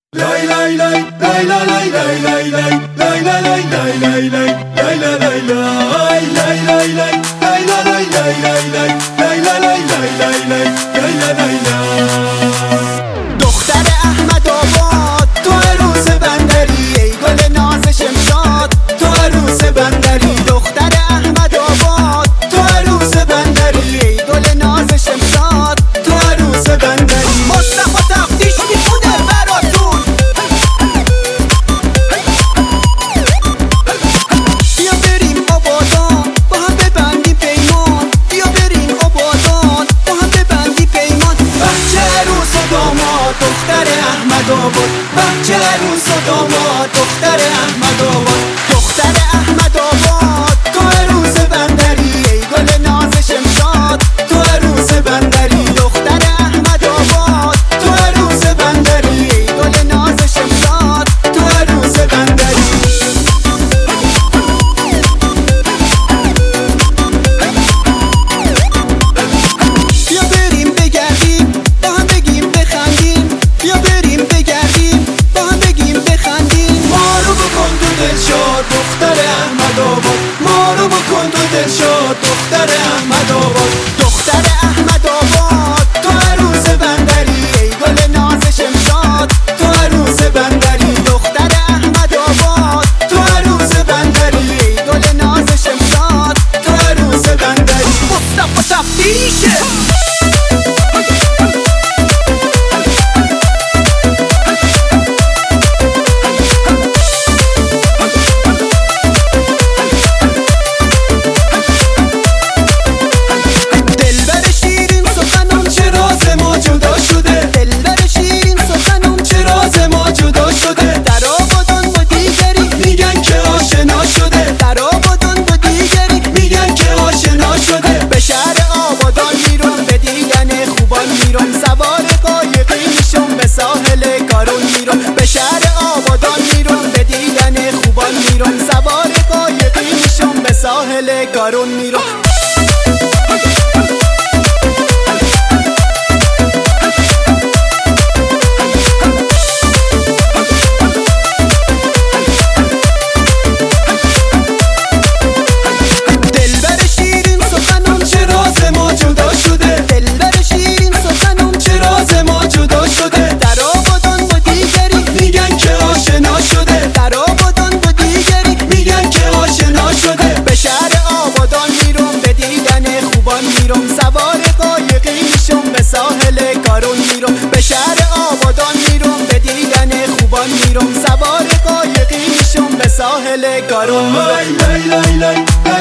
دختر احمد آباد تو عروس بندری، ای گل ناز شمشاد تو عروس بندری. دختر احمد آباد تو عروس بندری، ای گل ناز شمشاد تو عروس بندری. مصطفی تفتیش میخونه براتون، بیا بریم آبادان با هم ببندیم پیمان، بیا بریم آبادان با هم ببندیم پیمان. بچه عروس و داماد دختر احمد آباد، بچه عروس و داماد دختر احمد آباد. دختر احمد آباد تو عروس بندری، ای گل ناز شمشاد تو عروس بندری. دختر احمد آباد تو عروس بندری، ای گل ناز شمشاد تو عروس بندری. بیا بریم بگردیم با هم بگیم بخندیم، بیا بریم بگردیم با هم بگیم بخندیم. ما رو بکن تو دلشاد دختر احمد آباد، ما رو بکن تو دلشاد دختر احمد آباد. دختر احمد آباد تو عروس بندری، ای گل ناز شمشاد تو عروس بندری. دختر احمد آباد تو عروس بندری، ای گل ناز شمشاد تو عروس بندری. مصطفی تفتیشه سوار قایقی میشم به ساحل کارون میرم، به شهر آبادان میرم به دیدن خوبان میرم. سوار قایقی میشم به ساحل کارون میرم. سوار قایقی میشم به ساحل کارون میرم، به شهر آبادان میرم به دیدن خوبان میرم. سوار قایقی میشم به ساحل کارون میرم.